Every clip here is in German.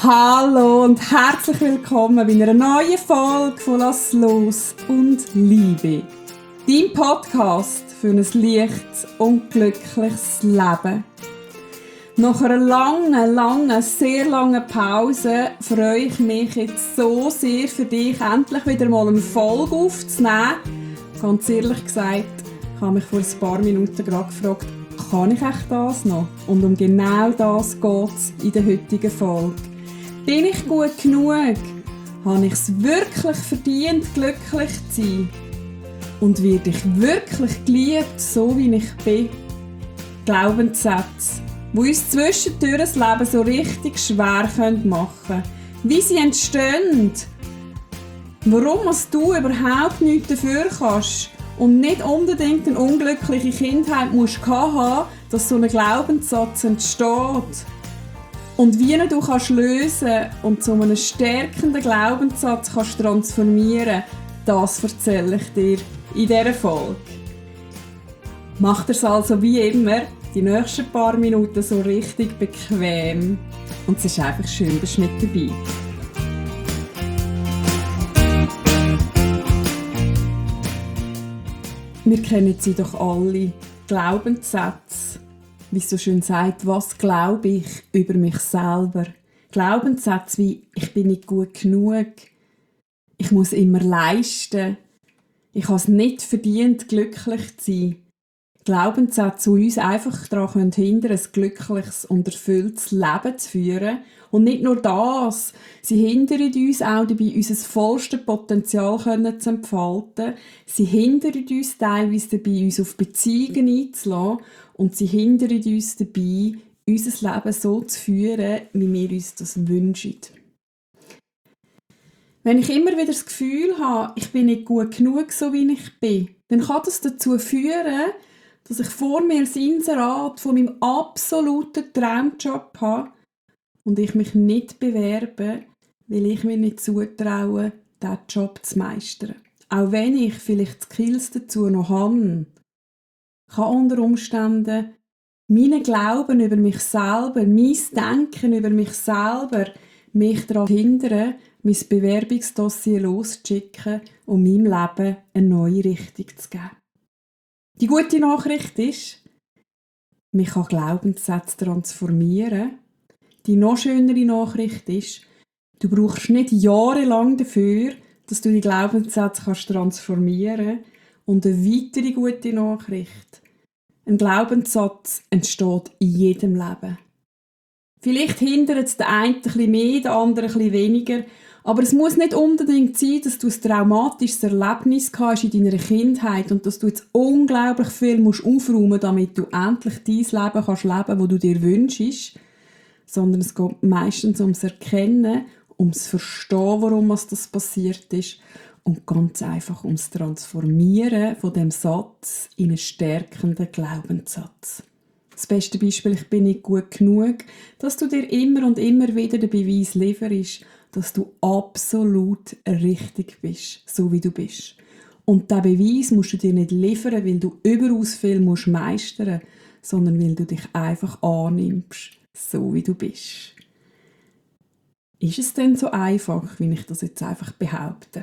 Hallo und herzlich willkommen bei einer neuen Folge von «Lass los und Liebe». Dein Podcast für ein leichtes und glückliches Leben. Nach einer langen, sehr langen Pause freue ich mich jetzt so sehr für dich, endlich wieder mal eine Folge aufzunehmen. Ganz ehrlich gesagt, ich habe mich vor ein paar Minuten gerade gefragt, kann ich echt das noch? Und um genau das geht es in der heutigen Folge. Bin ich gut genug? Habe ich es wirklich verdient, glücklich zu sein? Und werde ich wirklich geliebt, so wie ich bin? Glaubenssätze, die uns zwischendurch das Leben so richtig schwer machen können. Wie sie entstehen. Warum du überhaupt nichts dafür kannst und nicht unbedingt eine unglückliche Kindheit musst haben, dass so ein Glaubenssatz entsteht. Und wie du kannst lösen und zu einem stärkenden Glaubenssatz kannst transformieren, das erzähle ich dir in dieser Folge. Mach dir es also wie immer die nächsten paar Minuten so richtig bequem. Und es ist einfach schön, dass du mit dabei. Wir kennen sie doch alle, Glaubenssätze. Wie es so schön sagt, was glaube ich über mich selber? Glaubenssätze wie, ich bin nicht gut genug, ich muss immer leisten, ich habe es nicht verdient, glücklich zu sein. Glaubenssätze, die uns einfach daran hindern können, ein glückliches und erfülltes Leben zu führen. Und nicht nur das, sie hindern uns auch dabei, unser vollstes Potenzial zu entfalten. Sie hindern uns teilweise dabei, uns auf Beziehungen einzulassen. Und sie hindern uns dabei, unser Leben so zu führen, wie wir uns das wünschen. Wenn ich immer wieder das Gefühl habe, ich bin nicht gut genug, so wie ich bin, dann kann das dazu führen, dass ich vor mir das Inserat von meinem absoluten Traumjob habe und ich mich nicht bewerbe, weil ich mir nicht zutraue, diesen Job zu meistern. Auch wenn ich vielleicht die Skills dazu noch habe, kann unter Umständen mein Glauben über mich selber, mein Denken über mich selber mich daran hindern, mein Bewerbungsdossier loszuschicken und meinem Leben eine neue Richtung zu geben. Die gute Nachricht ist, man kann Glaubenssätze transformieren. Die noch schönere Nachricht ist, du brauchst nicht jahrelang dafür, dass du die Glaubenssätze transformieren kannst. Und eine weitere gute Nachricht, ein Glaubenssatz entsteht in jedem Leben. Vielleicht hindert es den einen ein bisschen mehr, den anderen ein bisschen weniger. Aber es muss nicht unbedingt sein, dass du ein traumatisches Erlebnis hast in deiner Kindheit und dass du jetzt unglaublich viel aufräumen musst, damit du endlich dein Leben kannst leben, das du dir wünschst. Sondern es geht meistens ums Erkennen, ums Verstehen, warum das passiert ist und ganz einfach ums Transformieren von dem Satz in einen stärkenden Glaubenssatz. Das beste Beispiel, ich bin nicht gut genug, dass du dir immer und immer wieder den Beweis lieferst, dass du absolut richtig bist, so wie du bist. Und diesen Beweis musst du dir nicht liefern, weil du überaus viel meistern musst, sondern weil du dich einfach annimmst, so wie du bist. Ist es denn so einfach, wie ich das jetzt einfach behaupte?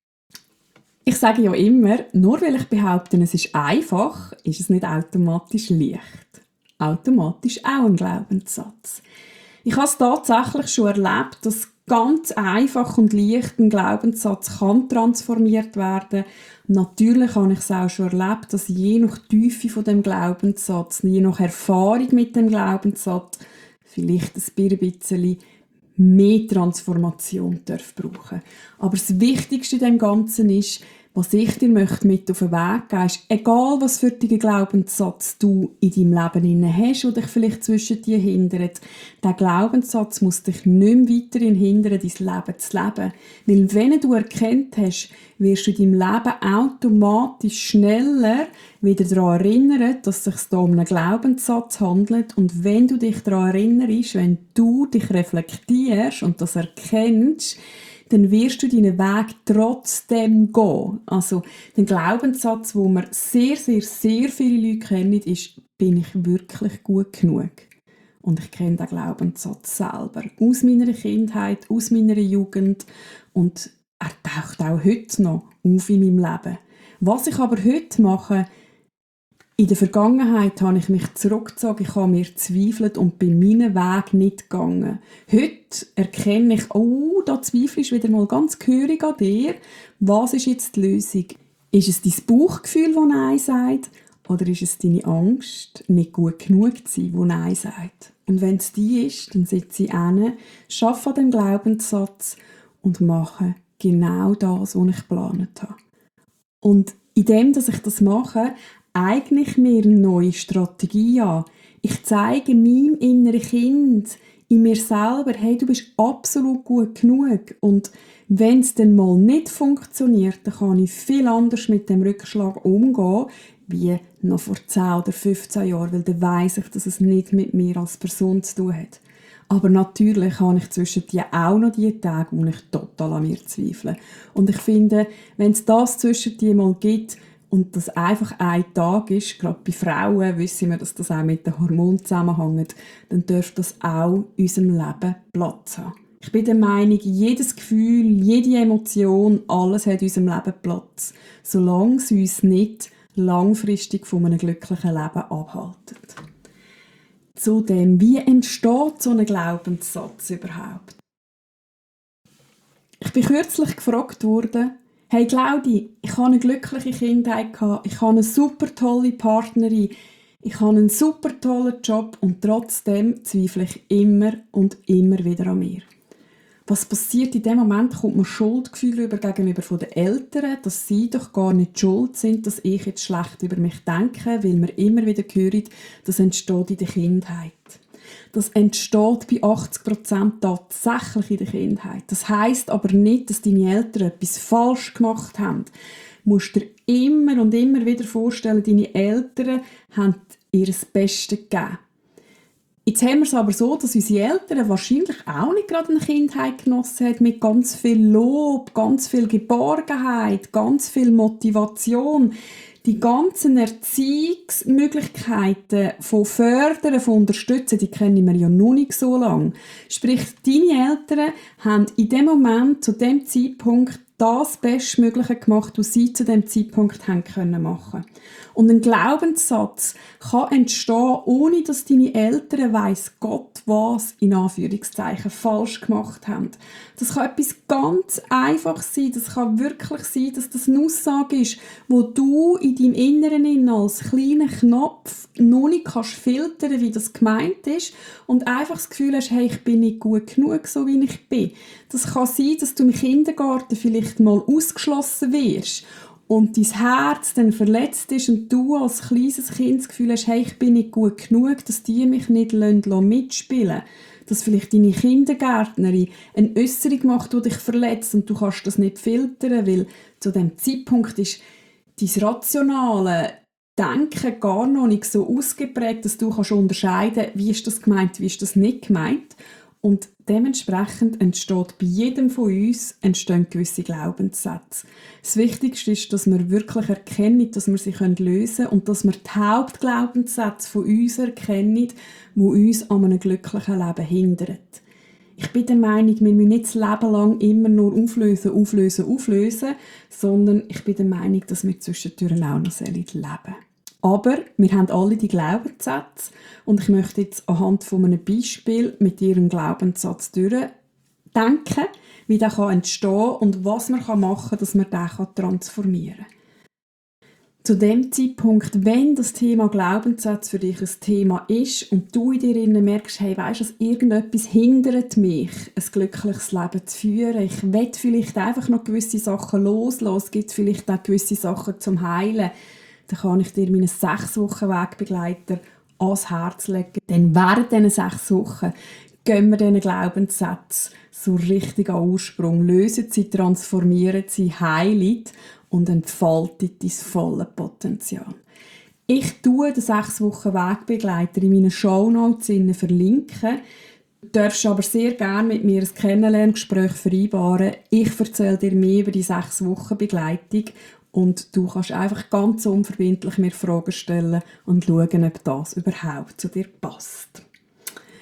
Ich sage ja immer, nur weil ich behaupte, es ist einfach, ist es nicht automatisch leicht. Automatisch auch ein Glaubenssatz. Ich habe es tatsächlich schon erlebt, dass ganz einfach und leicht ein Glaubenssatz kann transformiert werden. Natürlich habe ich es auch schon erlebt, dass je nach Tiefe von dem Glaubenssatz, je nach Erfahrung mit dem Glaubenssatz, vielleicht ein bisschen mehr Transformation brauchen. Aber das Wichtigste in dem Ganzen ist, was ich dir mit auf den Weg geben möchte, ist, egal was für einen Glaubenssatz du in deinem Leben hast, der dich vielleicht zwischen dir hindert, der Glaubenssatz muss dich nicht mehr weiterhin hindern, dein Leben zu leben. Weil wenn du erkannt hast, wirst du in deinem Leben automatisch schneller wieder daran erinnern, dass es sich da um einen Glaubenssatz handelt. Und wenn du dich daran erinnerst, wenn du dich reflektierst und das erkennst, dann wirst du deinen Weg trotzdem gehen. Also, der Glaubenssatz, den wir sehr, sehr, sehr viele Leute kennen, ist, bin ich wirklich gut genug? Und ich kenne den Glaubenssatz selber. Aus meiner Kindheit, aus meiner Jugend. Und er taucht auch heute noch auf in meinem Leben. Was ich aber heute mache, in der Vergangenheit habe ich mich zurückgezogen, ich habe mir gezweifelt und bin meinen Weg nicht gegangen. Heute erkenne ich, oh, da zweifelst du wieder mal ganz gehörig an dir. Was ist jetzt die Lösung? Ist es dein Bauchgefühl, das Nein sagt? Oder ist es deine Angst, nicht gut genug zu sein, die Nein sagt? Und wenn es die ist, dann sitze ich hin, arbeite an dem Glaubenssatz und mache genau das, was ich geplant habe. Und in dem, dass ich das mache, eigne ich mir eine neue Strategie an. Ich zeige meinem inneren Kind, in mir selber, hey, du bist absolut gut genug. Und wenn es dann mal nicht funktioniert, dann kann ich viel anders mit dem Rückschlag umgehen, wie noch vor 10 oder 15 Jahren, weil dann weiss ich, dass es nicht mit mir als Person zu tun hat. Aber natürlich habe ich zwischen die auch noch die Tage, wo ich total an mir zweifle. Und ich finde, wenn es das zwischen die mal gibt und das einfach ein Tag ist, gerade bei Frauen wissen wir, dass das auch mit den Hormonen zusammenhängt, dann dürfte das auch in unserem Leben Platz haben. Ich bin der Meinung, jedes Gefühl, jede Emotion, alles hat in unserem Leben Platz, solange es uns nicht langfristig von einem glücklichen Leben abhalten. Zudem, wie entsteht so ein Glaubenssatz überhaupt? Ich bin kürzlich gefragt worden, hey Claudi, ich habe eine glückliche Kindheit gehabt, ich habe eine super tolle Partnerin, ich habe einen super tollen Job und trotzdem zweifle ich immer und immer wieder an mir. Was passiert in dem Moment? Kommt mir Schuldgefühl gegenüber von den Eltern, dass sie doch gar nicht schuld sind, dass ich jetzt schlecht über mich denke, weil wir immer wieder hören, das entsteht in der Kindheit. Das entsteht bei 80% tatsächlich in der Kindheit. Das heisst aber nicht, dass deine Eltern etwas falsch gemacht haben. Du musst dir immer und immer wieder vorstellen, deine Eltern haben ihr Bestes gegeben. Jetzt haben wir es aber so, dass unsere Eltern wahrscheinlich auch nicht gerade eine Kindheit genossen haben mit ganz viel Lob, ganz viel Geborgenheit, ganz viel Motivation. Die ganzen Erziehungsmöglichkeiten von Fördern, von Unterstützen, die kennen wir ja noch nicht so lange. Sprich, deine Eltern haben in dem Moment, zu dem Zeitpunkt, das Bestmögliche gemacht, was sie zu dem Zeitpunkt haben können machen. Und ein Glaubenssatz kann entstehen, ohne dass deine Eltern weiss Gott was in Anführungszeichen falsch gemacht haben. Das kann etwas ganz Einfaches sein. Das kann wirklich sein, dass das eine Aussage ist, wo du in deinem Inneren als kleiner Knopf noch nicht kannst filtern, wie das gemeint ist und einfach das Gefühl hast, hey, ich bin nicht gut genug, so wie ich bin. Das kann sein, dass du im Kindergarten vielleicht mal ausgeschlossen wirst und dein Herz dann verletzt ist und du als kleines Kind das Gefühl hast, hey, ich bin nicht gut genug, dass die mich nicht mitspielen lassen. Dass vielleicht deine Kindergärtnerin eine Äusserung macht, die dich verletzt und du kannst das nicht filtern, weil zu dem Zeitpunkt ist dein rationale Denken gar noch nicht so ausgeprägt, dass du kannst unterscheiden, wie ist das gemeint, wie ist das nicht gemeint. Und dementsprechend entsteht bei jedem von uns gewisse Glaubenssätze. Das Wichtigste ist, dass wir wirklich erkennen, dass wir sie lösen können und dass wir die Hauptglaubenssätze von uns erkennen, die uns an einem glücklichen Leben hindern. Ich bin der Meinung, wir müssen nicht das Leben lang immer nur auflösen, sondern ich bin der Meinung, dass wir zwischendurch auch noch leben sollen. Aber wir haben alle die Glaubenssätze und ich möchte jetzt anhand von einem Beispiel mit Ihrem Glaubenssatz durchdenken, wie der entstehen kann und was man machen kann, dass man den transformieren kann. Zu dem Zeitpunkt, wenn das Thema Glaubenssatz für dich ein Thema ist und du in dir merkst, hey, weisst du, irgendetwas hindert mich, ein glückliches Leben zu führen. Ich will vielleicht einfach noch gewisse Sachen loslassen. Es gibt vielleicht auch gewisse Sachen zum Heilen. Dann kann ich dir meinen 6 Wochen Wegbegleiter ans Herz legen. Denn während diesen 6 Wochen gehen wir diesen Glaubenssätze so richtig an Ursprung, lösen sie, transformieren sie, heilen und entfalten dein volles Potenzial. Ich tue den 6 Wochen Wegbegleiter in meinen Shownotes verlinken. Du darfst aber sehr gerne mit mir ein Kennenlerngespräch vereinbaren. Ich erzähle dir mehr über die 6 Wochen Begleitung und du kannst einfach ganz unverbindlich mir Fragen stellen und schauen, ob das überhaupt zu dir passt.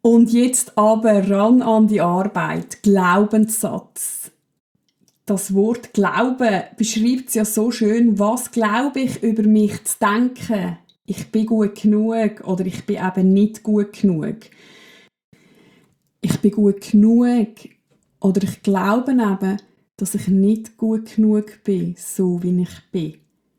Und jetzt aber ran an die Arbeit. Glaubenssatz. Das Wort Glauben beschreibt es ja so schön. Was glaube ich über mich zu denken? Ich bin gut genug oder ich bin eben nicht gut genug. Ich bin gut genug oder ich glaube eben, dass ich nicht gut genug bin, so wie ich bin.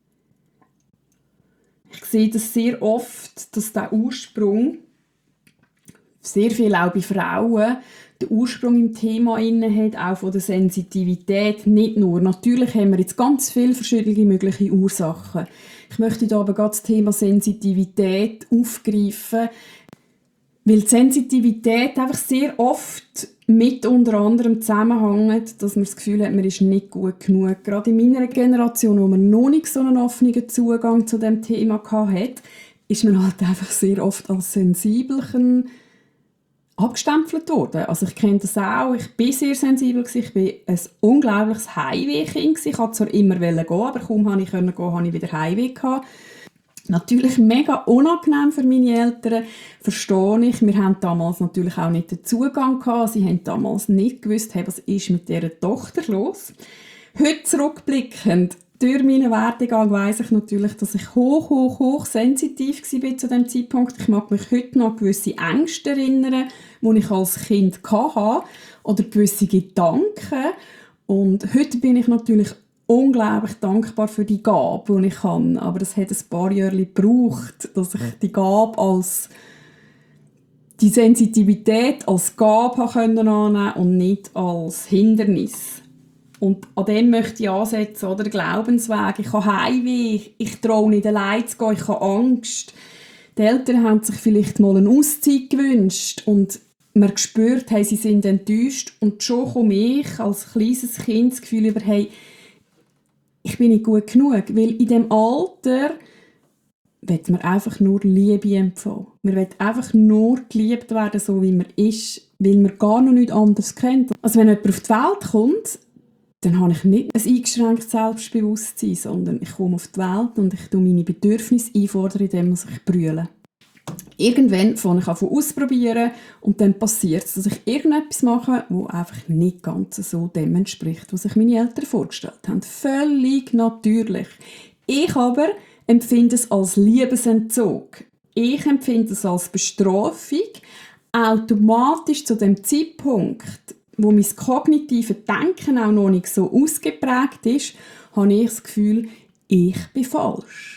Ich sehe das sehr oft, dass der Ursprung, sehr viel auch bei Frauen, den Ursprung im Thema inne hat, auch von der Sensitivität, nicht nur. Natürlich haben wir jetzt ganz viele verschiedene mögliche Ursachen. Ich möchte hier aber gerade das Thema Sensitivität aufgreifen, weil die Sensitivität einfach sehr oft mit unter anderem zusammenhängt, dass man das Gefühl hat, man ist nicht gut genug. Gerade in meiner Generation, wo man noch nicht so einen offenen Zugang zu dem Thema hatte, ist man halt einfach sehr oft als sensibel abgestempelt worden. Also ich kenne das auch, ich bin sehr sensibel, ich war ein unglaubliches Heimwehkind. Ich wollte zwar immer gehen, aber kaum konnte ich gehen, hatte ich wieder Heimweh gehabt. Natürlich mega unangenehm für meine Eltern, verstehe ich. Wir haben damals natürlich auch nicht den Zugang gehabt. Sie haben damals nicht gewusst, hey, was ist mit dieser Tochter los. Heute zurückblickend, durch meinen Werdegang weiss ich natürlich, dass ich hoch sensitiv war zu diesem Zeitpunkt. Ich mag mich heute noch an gewisse Ängste erinnern, die ich als Kind hatte, oder gewisse Gedanken. Und heute bin ich natürlich unglaublich dankbar für die Gabe, die ich habe. Aber es hat ein paar Jahre gebraucht, dass ich die Gabe die Sensitivität als Gabe annehmen konnte und nicht als Hindernis. Und an dem möchte ich ansetzen, oder? Glaubensweg. Ich habe Heimweh, ich traue nicht allein zu gehen, ich habe Angst. Die Eltern haben sich vielleicht mal eine Auszeit gewünscht und man spürt, hey, sie sind enttäuscht. Und schon komme ich als kleines Kind das Gefühl über, hey, ich bin nicht gut genug. Weil in diesem Alter will man einfach nur Liebe empfangen. Man will einfach nur geliebt werden, so wie man ist, weil man gar noch nichts anderes kennt. Also wenn jemand auf die Welt kommt, dann habe ich nicht ein eingeschränktes Selbstbewusstsein, sondern ich komme auf die Welt und ich fordere meine Bedürfnisse ein, indem ich brülle. Irgendwann fange ich an auszuprobieren und dann passiert es, dass ich irgendetwas mache, das einfach nicht ganz so dem entspricht, was sich meine Eltern vorgestellt haben. Völlig natürlich. Ich aber empfinde es als Liebesentzug. Ich empfinde es als Bestrafung. Automatisch zu dem Zeitpunkt, wo mein kognitives Denken auch noch nicht so ausgeprägt ist, habe ich das Gefühl, ich bin falsch.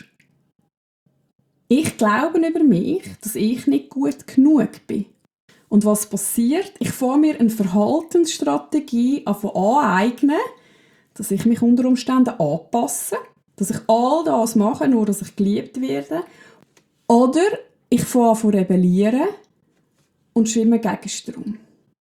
Ich glaube über mich, dass ich nicht gut genug bin. Und was passiert? Ich fange mir eine Verhaltensstrategie aneignen, dass ich mich unter Umständen anpasse, dass ich all das mache, nur dass ich geliebt werde. Oder ich fange an zu rebellieren und schwimme gegen Strom.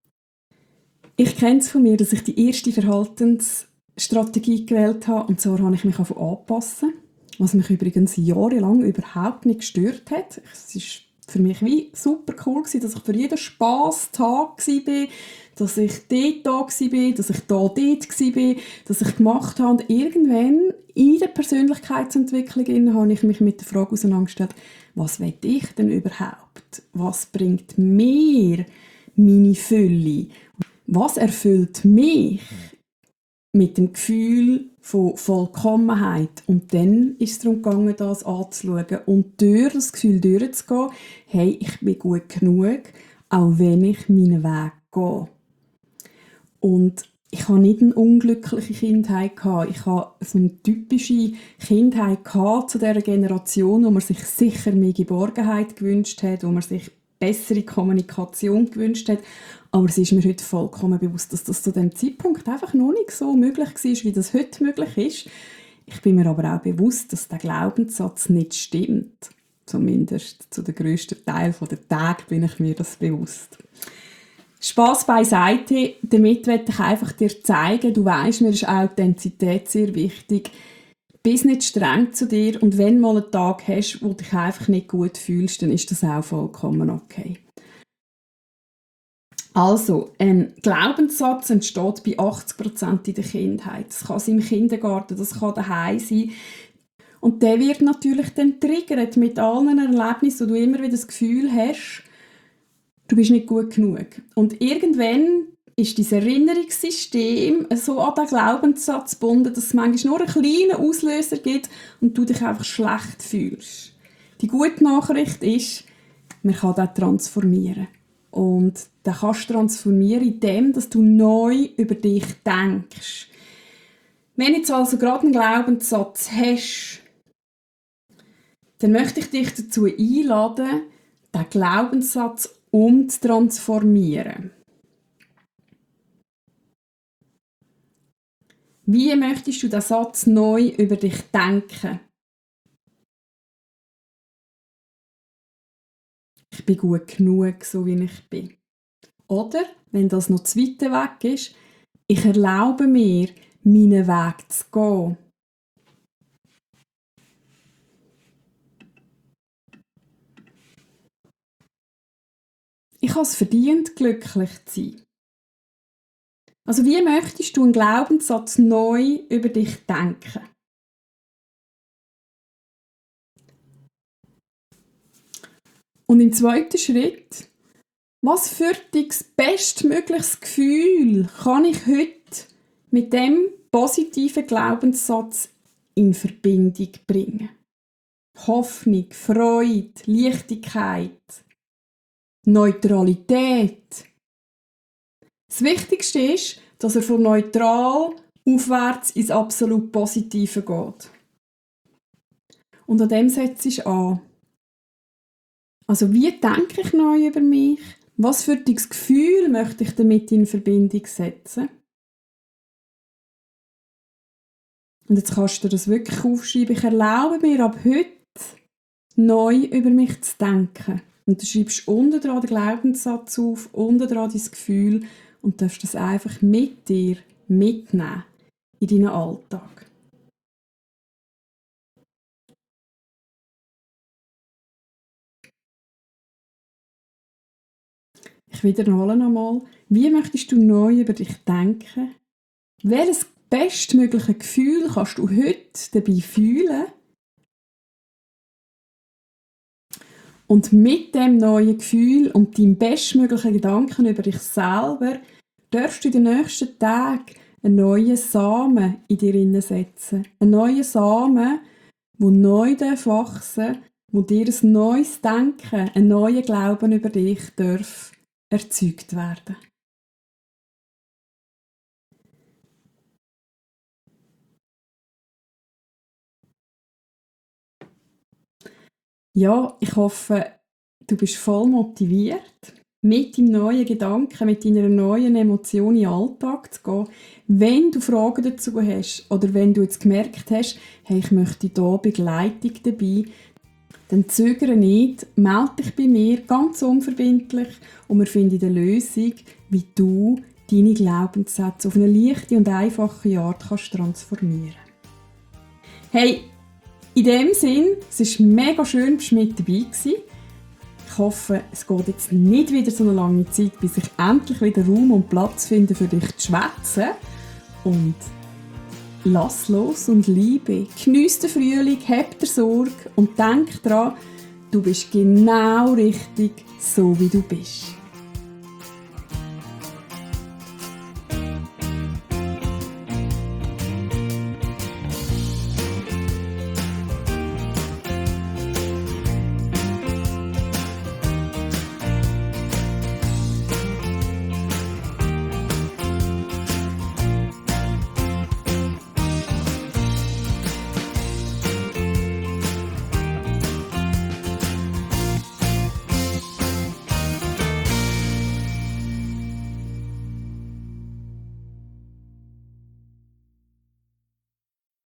Ich kenne es von mir, dass ich die erste Verhaltensstrategie gewählt habe, und zwar habe ich mich anpassen. Was mich übrigens jahrelang überhaupt nicht gestört hat. Es war für mich wie super cool, dass ich für jeden Spass-Tag war, dass ich dort da war, dass ich dort war, dass ich gemacht habe. Und irgendwann in der Persönlichkeitsentwicklung habe ich mich mit der Frage auseinandergestellt, was will ich denn überhaupt? Was bringt mir meine Fülle? Was erfüllt mich mit dem Gefühl von Vollkommenheit? Und dann ist es darum gegangen, das anzuschauen und durch das Gefühl durchzugehen, hey, ich bin gut genug, auch wenn ich meinen Weg gehe. Und ich habe nicht eine unglückliche Kindheit gehabt. Ich habe so eine typische Kindheit gehabt zu dieser Generation, wo man sich sicher mehr Geborgenheit gewünscht hat, wo man sich bessere Kommunikation gewünscht hat. Aber es ist mir heute vollkommen bewusst, dass das zu dem Zeitpunkt einfach noch nicht so möglich war, wie das heute möglich ist. Ich bin mir aber auch bewusst, dass der Glaubenssatz nicht stimmt. Zumindest zu dem grössten Teil der Tage bin ich mir das bewusst. Spass beiseite, damit möchte ich einfach dir zeigen, du weisst, mir ist Authentizität sehr wichtig. Bist nicht streng zu dir und wenn du mal einen Tag hast, wo du dich einfach nicht gut fühlst, dann ist das auch vollkommen okay. Also, ein Glaubenssatz entsteht bei 80% in der Kindheit. Das kann sein im Kindergarten, das kann daheim sein. Und der wird natürlich dann triggert mit allen Erlebnissen, wo du immer wieder das Gefühl hast, du bist nicht gut genug. Und irgendwann ist dein Erinnerungssystem so an den Glaubenssatz gebunden, dass es manchmal nur einen kleinen Auslöser gibt und du dich einfach schlecht fühlst. Die gute Nachricht ist, man kann das transformieren. Und das kannst du transformieren, indem dass du neu über dich denkst. Wenn du jetzt also gerade einen Glaubenssatz hast, dann möchte ich dich dazu einladen, diesen Glaubenssatz umzutransformieren. Wie möchtest du diesen Satz neu über dich denken? Ich bin gut genug, so wie ich bin. Oder, wenn das noch zu weit weg ist, ich erlaube mir, meinen Weg zu gehen. Ich habe es verdient, glücklich zu sein. Also wie möchtest du einen Glaubenssatz neu über dich denken? Und im zweiten Schritt, was für dich das bestmögliches Gefühl kann ich heute mit dem positiven Glaubenssatz in Verbindung bringen? Hoffnung, Freude, Leichtigkeit, Neutralität. Das Wichtigste ist, dass er von neutral aufwärts ins absolut Positive geht. Und an dem setzt ich an. Also wie denke ich neu über mich? Was für ein Gefühl möchte ich damit in Verbindung setzen? Und jetzt kannst du das wirklich aufschreiben. Ich erlaube mir ab heute neu über mich zu denken. Und du schreibst unten dran den Glaubenssatz auf, unten dran dein Gefühl und darfst das einfach mit dir mitnehmen in deinen Alltag. Ich wiederhole nochmal. Wie möchtest du neu über dich denken? Welches bestmögliche Gefühl kannst du heute dabei fühlen? Und mit dem neuen Gefühl und deinem bestmöglichen Gedanken über dich selber darfst du in den nächsten Tagen einen neuen Samen in dir setzen. Einen neuen Samen, der neu wachsen darf, wo dir ein neues Denken, ein neuer Glauben über dich darf erzeugt werden. Ja, ich hoffe, du bist voll motiviert, mit deinem neuen Gedanken, mit deiner neuen Emotion in den Alltag zu gehen. Wenn du Fragen dazu hast oder wenn du jetzt gemerkt hast, hey, ich möchte hier Begleitung dabei, dann zögere nicht, melde dich bei mir ganz unverbindlich und wir finden eine Lösung, wie du deine Glaubenssätze auf eine leichte und einfache Art kannst transformieren. Hey, in dem Sinn, es war mega schön, dass du mit dabei warst. Ich hoffe, es geht jetzt nicht wieder so eine lange Zeit, bis ich endlich wieder Raum und Platz finde, für dich zu schwätzen. Und lass los und liebe. Geniess den Frühling, hab dir Sorge und denk daran, du bist genau richtig, so wie du bist.